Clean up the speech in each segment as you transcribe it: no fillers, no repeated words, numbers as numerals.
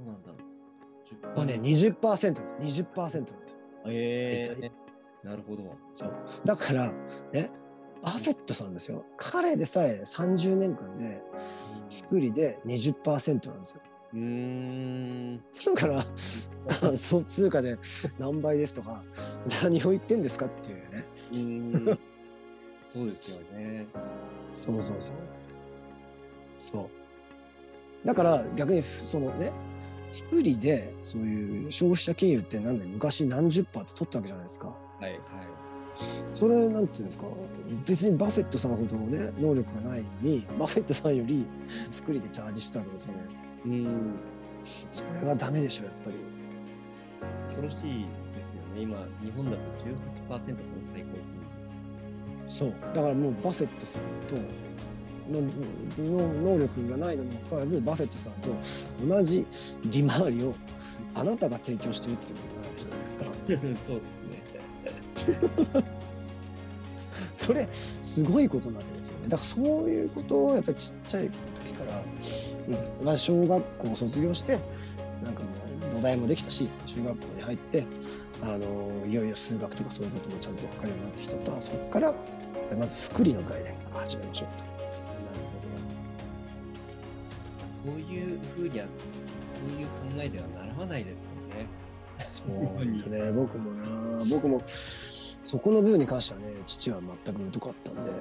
なんだろう。 これね、20% です。20% なんですよ。 なるほど。 そう。だから、ね、バフェットさんですよ。彼でさえ30年間で、複利で 20% なんですよ。だから、仮想通貨で何倍ですとか、何を言ってんですかっていうね。 そうですよね。 そうそうそう。そう。だから逆にそのね、複利でそういう消費者金融って昔何十パーって取ったわけじゃないですか。 はいはい。 それなんていうんですか、別にバフェットさんほどね能力がないのにバフェットさんより複利でチャージしたわけですよね。それはダメでしょやっぱり。 恐ろしいですよね。今日本だと 18% の最高金利。 そう。だからもうバフェットさんとの能力がないのにもかかわらずバフェットさんと同じ利回りをあなたが提供してるってことになるわけじゃないですか。 そうですね。 それすごいことなんですよね。だからそういうことをやっぱりちっちゃい時から、まあ、小学校を卒業してなんかもう土台もできたし中学校に入っていよいよ数学とかそういうこともちゃんと分かるようになってきたと、そこからまず複利の概念から始めましょうと。 そういうふうにはそういう考えではならないですもんね。 そうですね。僕もそこの部分に関してはね、父は全く疎かったんで。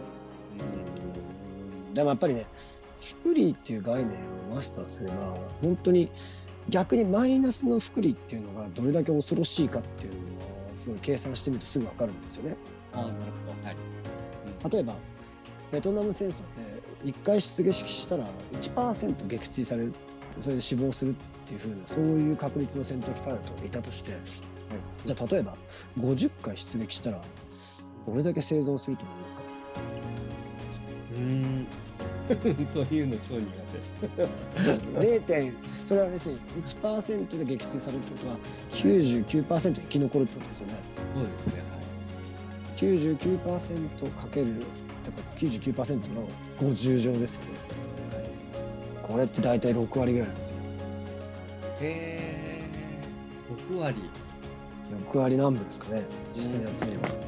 でもやっぱりね、複利っていう概念をマスターすれば、本当に逆にマイナスの複利っていうのがどれだけ恐ろしいかっていうのをすごい計算してみるとすぐ分かるんですよね。 なるほど。はい。 例えば、ベトナム戦争って1回出撃したら 1% 撃墜される、それで死亡するっていう風な、そういう確率の戦闘機パイロットがいたとして、じゃあ例えば50回出撃したらどれだけ生存すると思いますか？ そういうの超苦手。それは要するに 1% で撃墜されるってことは 99% 生き残るってことですよね。 そうですね。 はい。99% かけるとか 99% の50乗ですよね。これって大体6割ぐらいなんですよ。 6割。 6割何分ですかね、実際にやってみれば。 そう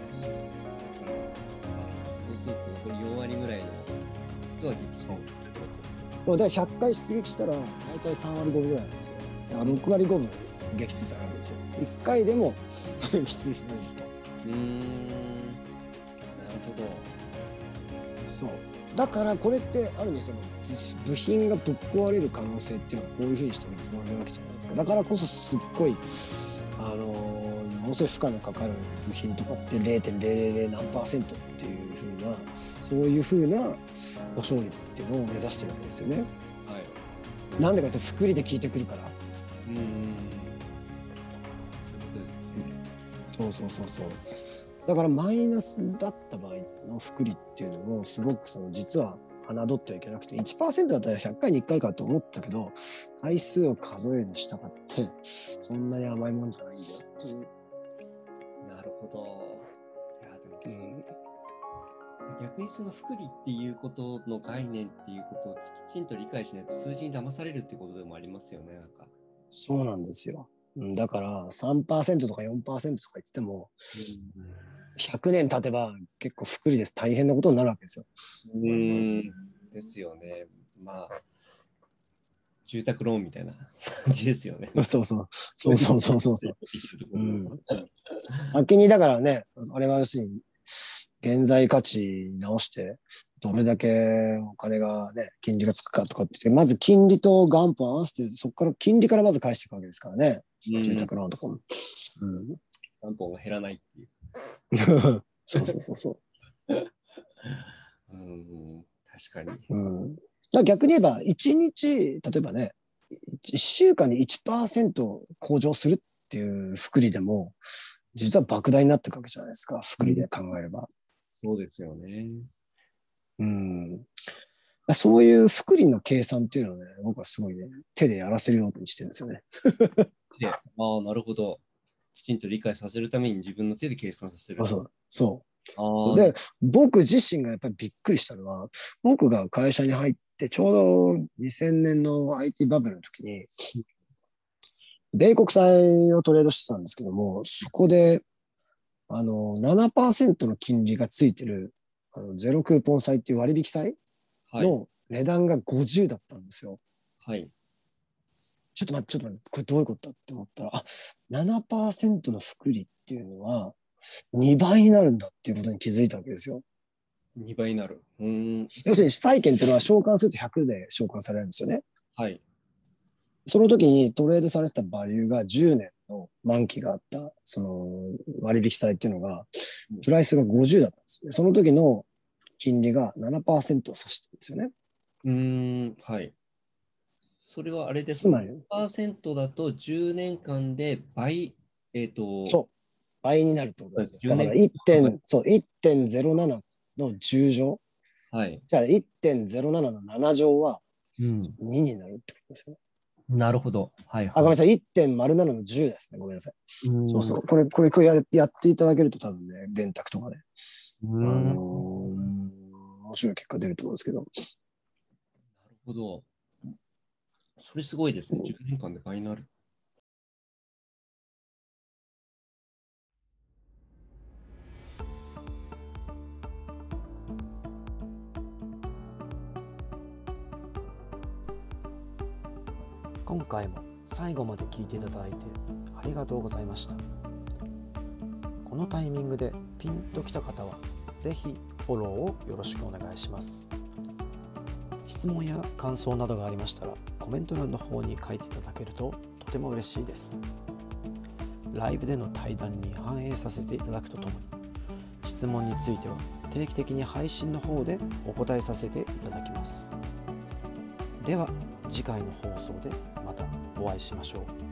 すると残り4割ぐらいの人は撃墜する。 そうだから100回出撃したら大体3割5分ぐらいなんですよ。だから6割5分撃墜されるんですよ。1回でも撃墜すると。 なるほど。 そう。だからこれってある意味その部品がぶっ壊れる可能性っていうのはこういうふうにして見積もれるわけじゃないですか。だからこそすっごいものすごい負荷のかかる部品とかって 0.000 何%っていうふうな、そういうふうな保証率っていうのを目指してるわけですよね。 はい。 なんでかというと複利で効いてくるから。そうそうそうそう。だからマイナスだった場合の複利っていうのもすごく実は侮ってはいけなくて、 1% だったら100回に1回かと思ったけど、回数を数えるに従ってそんなに甘いもんじゃないんだよっていう。 なるほど。いやでも、逆にその複利っていうことの概念っていうことをきちんと理解しないと数字に騙されるっていうことでもありますよね。なんかそうなんですよ。だから 3% とか 4% とか言ってても、100年経てば結構複利です。大変なことになるわけですよ。 ですよね。まあ、住宅ローンみたいな感じですよね。 そうそう。そうそうそうそうそう。先にだからね、あれは要するに、現在価値直して、どれだけお金がね、金利がつくかとかって、まず金利と元本合わせて、そこから金利からまず返していくわけですからね。住宅ローンとかも。 元本が減らないっていう。 そうそうそうそう。 確かに。 だ逆に言えば、1日、例えばね、1週間に 1% 向上するっていう複利でも、実は莫大になっていくわけじゃないですか、複利で考えれば。 そうですよね。 そういう複利の計算っていうのをね、僕はすごいね、手でやらせるようにしてるんですよね。 なるほど。きちんと理解させるために自分の手で計算させる。 そう。で、僕自身がやっぱりびっくりしたのは、僕が会社に入ってちょうど2000年の IT バブルの時に、 米国債をトレードしてたんですけども、そこで、7% の金利がついてる、ゼロクーポン債っていう割引債はい。 の値段が50だったんですよ。 はい。 ちょっと待って、これどういうことだって思ったら、7% の複利っていうのは2倍になるんだっていうことに気づいたわけですよ。 2倍になる。 要するに債券っていうのは償還すると100で償還されるんですよね。 はい。 その時にトレードされてたバリューが10年の満期があった、その割引債っていうのが、プライスが50だったんですね。その時の金利が 7% を指してるんですよね。 はい。それはあれですね。 つまり、 %だと10年間で倍、 そう、倍になるってことです。だ 10 から年間。 1.07の10乗。 はい。 じゃあ1.07の7乗はうん。 2になるってことですよね。 なるほど。はいごめんはい。 なさい。1.07の10ですね。ごめんなさい。そうそう。 うこれやっていただけると多分ね、電卓とかで、 ん。 面白い結果出ると思うんですけど。 なるほど。それすごいですね。10年間で倍になる。 今回も最後まで聞いていただいてありがとうございました。このタイミングでピンときた方はぜひフォローをよろしくお願いします。質問や感想などがありましたらコメント欄の方に書いていただけるととても嬉しいです。ライブでの対談に反映させていただくとともに、質問については定期的に配信の方でお答えさせていただきます。では次回の放送でまたお会いしましょう。